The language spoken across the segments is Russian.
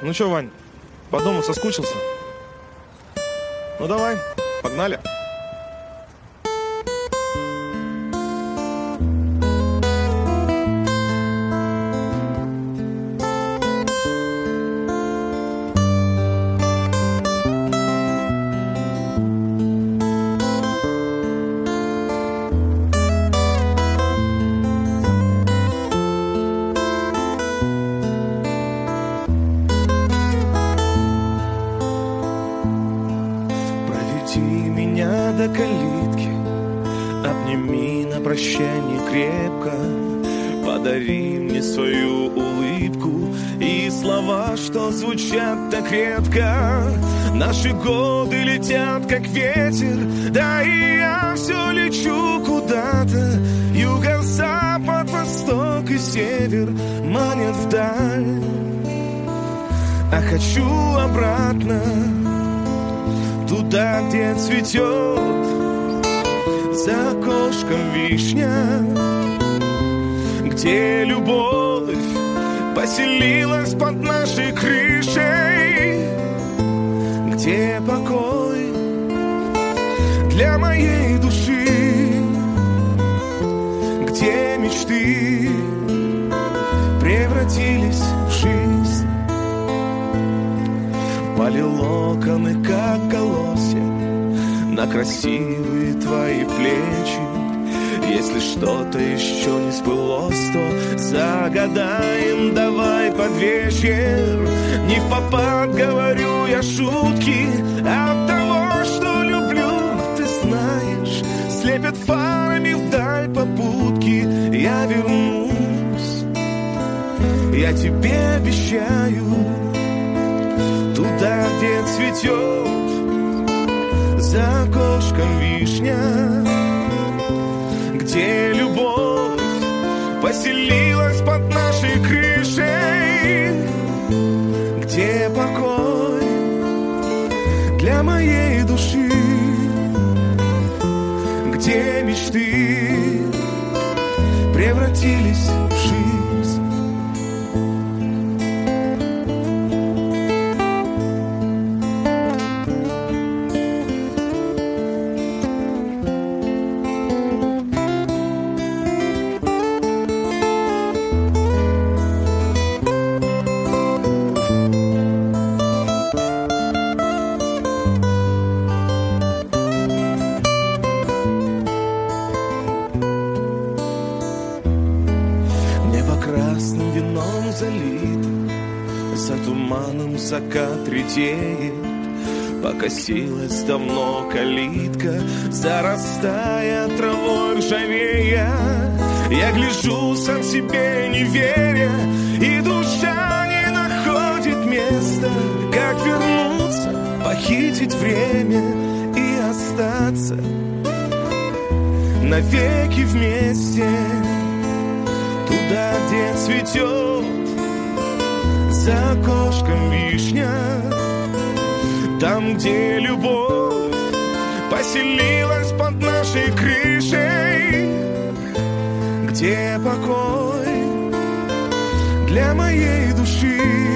Ну чё, Вань, по дому соскучился? Ну давай, погнали. До калитки, обними на прощание крепко, подари мне свою улыбку и слова, что звучат так редко. Наши годы летят, как ветер, да и я все лечу куда-то. Юго-запад, восток и север манят вдаль, а хочу обратно, туда, где цветет за окошком вишня, где любовь поселилась под нашей крышей, где покой для моей души, где мечты превратились в жизнь. Пали локоны, как колосья, на красивые твои плечи. Если что-то еще не сбылось, то загадаем, давай под вечер. Не впопад говорю я шутки, от того, что люблю, ты знаешь, слепят фарами вдаль попутки. Я вернусь, я тебе обещаю, туда, где цветет за окошком вишня, где любовь поселилась под нашей крышей, где покой для моей души, где мечты превратились в жизнь. Красным вином залит, за туманом закат редеет, покосилась давно калитка, зарастая травой ржавея. Я гляжу сам себе не веря, и душа не находит места. Как вернуться, похитить время и остаться навеки вместе, туда, где цветет за окошком вишня, там, где любовь поселилась под нашей крышей, где покой для моей души,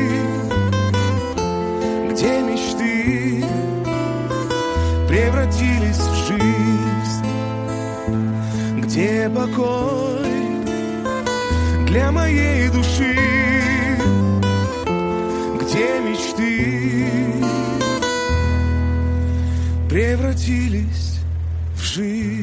где мечты превратились в жизнь, где покой для моей души, где мечты превратились в жизнь.